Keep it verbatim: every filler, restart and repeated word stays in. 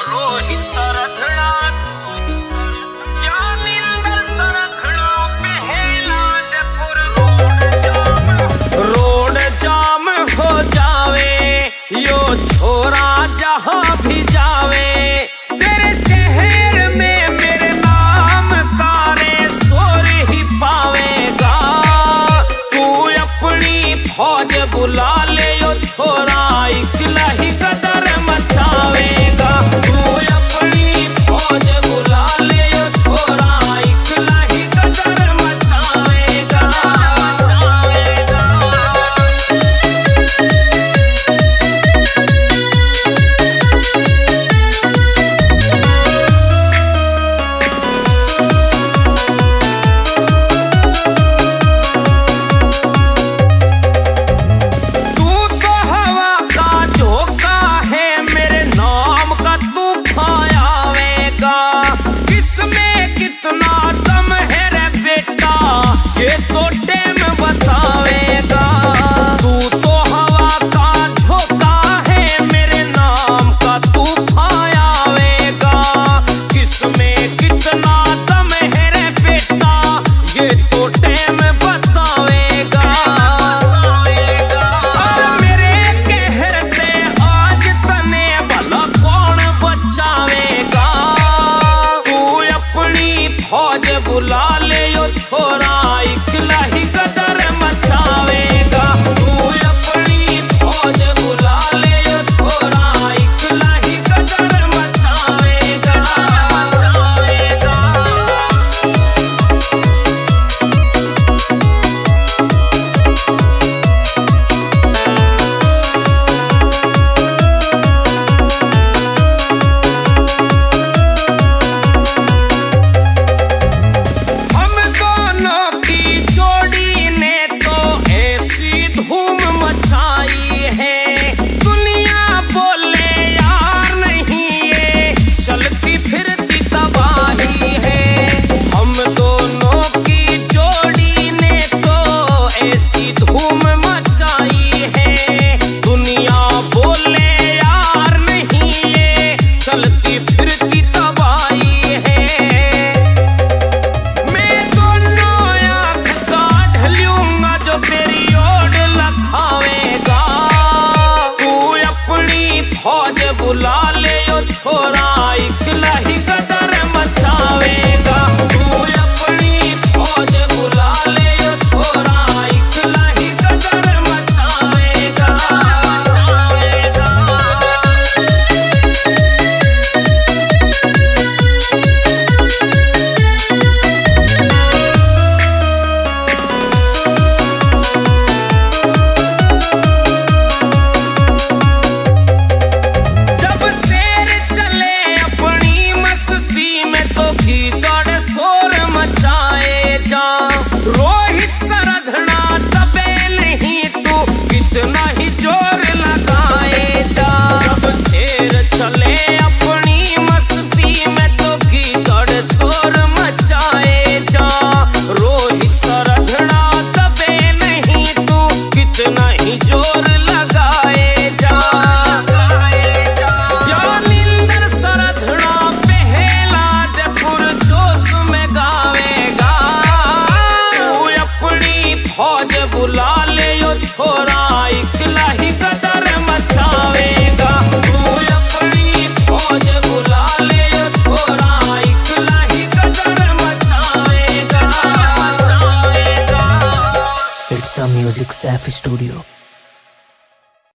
रोहित सरथड़ा ज्ञानेंद्र सरथड़ा पहला जयपुर रोड जाम रोड जाम हो जावे यो छोरा जहां भी जावे तेरे शहर में मेरे नाम का रे शोर ही पावेगा तू अपनी फौज बुला ले यो छोरा इकला ही कदर मचावेगा तू अपनी फौज बुला ले यो छोरा इकला ही कदर मचावेगा मचावेगा। ये तो टेम बतावेगा तू तो हवा का झोंका है मेरे नाम का तूफान आवेगा किसमें कितना दम है रे बेटा ये तो टेम बतावेगा और मेरे कहते आज तने भला कौन बचावेगा तू अपनी फौज बुला ले यो छोरा इकला ही कदर मचावेगा तू अपनी फौज बुला ले यो छोरा इकला ही कदर मचावेगा मचावेगा। धूम मचाई है दुनिया बोले यार नहीं ये चलती फिरती तबाही है मैं दोनों आँख काढ़ लूंगा जो तेरी ओर लखावेगा तू अपनी फौज बुला ले यो छोरा इकला ही कदर मचावेगा तू अपनी फौज बुला ले यो छोरा रोहित सरथड़ा दबे नहीं तू कितना ही जोर लगाए जा जब शेर चले अपनी मस्ती में तो गीदड़ शोर मचाए जा रोहित सरथड़ा दबे नहीं तू कितना ही जोर लगाए जा ज्ञानेंद्र सरथड़ा पहला जयपुर जोश में गावेगा फौज बुला ले यो छोरा इकला ही कदर मचावेगा तू अपनी फौज बुला ले यो छोरा इकला ही कदर मचावेगा मचावेगा। It's a Music Safe Studio.